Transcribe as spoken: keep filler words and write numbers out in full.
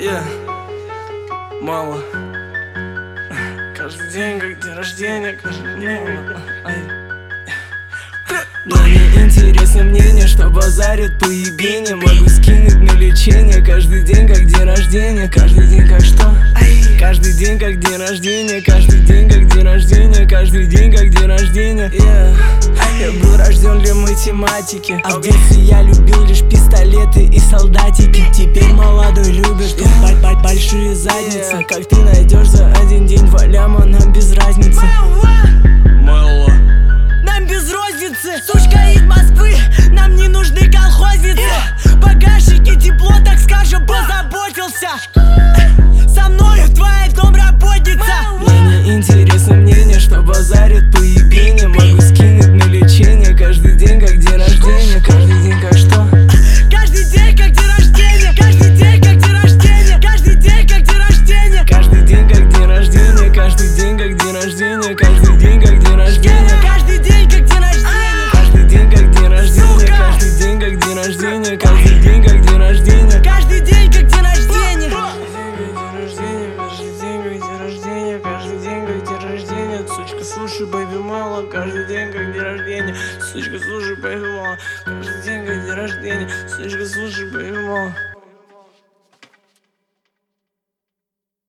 Yeah. Мало. Каждый день как день рождения, каждый день. Ай. Мне интересно мнение, что базарит по ебине. Могу скинуть на лечение. Каждый день как день рождения. Каждый день как что? Каждый день как день рождения. Каждый день как день рождения. Каждый день как день рождения. Yeah. Я был рожден для математики, а в детстве я любил лишь пистолеты и солдатики. Теперь молодой любит yeah. большие задницы yeah. Как ты найдешь за один день два ляма, нам без разницы. Мало. Нам без розницы. Сучка из Москвы, нам не нужны колхозницы yeah. Багажники тепло, так скажем, позаботился. Со мною твоя домработница. Мне не интересно мнение, что базарит по ебине. Могу скинуть на лечение. Каждый день как день рождения. Каждый день как что? Каждый день как день рождения. Каждый день как день рождения. Каждый день как день рождения. Каждый день как день рождения. Каждый день как день рождения. Каждый день как день рождения. Каждый день как день рождения. Каждый день как день рождения. Каждый день как день рождения. Каждый день как день рождения. Каждый день как день рождения. Каждый день как день рождения. Сучка, слушай, бэйби, мало. Каждый день как день рождения. Сучка, слушай, бэйби, мало. Каждый день как день рождения. Сучка, слушай, бэйби, мало.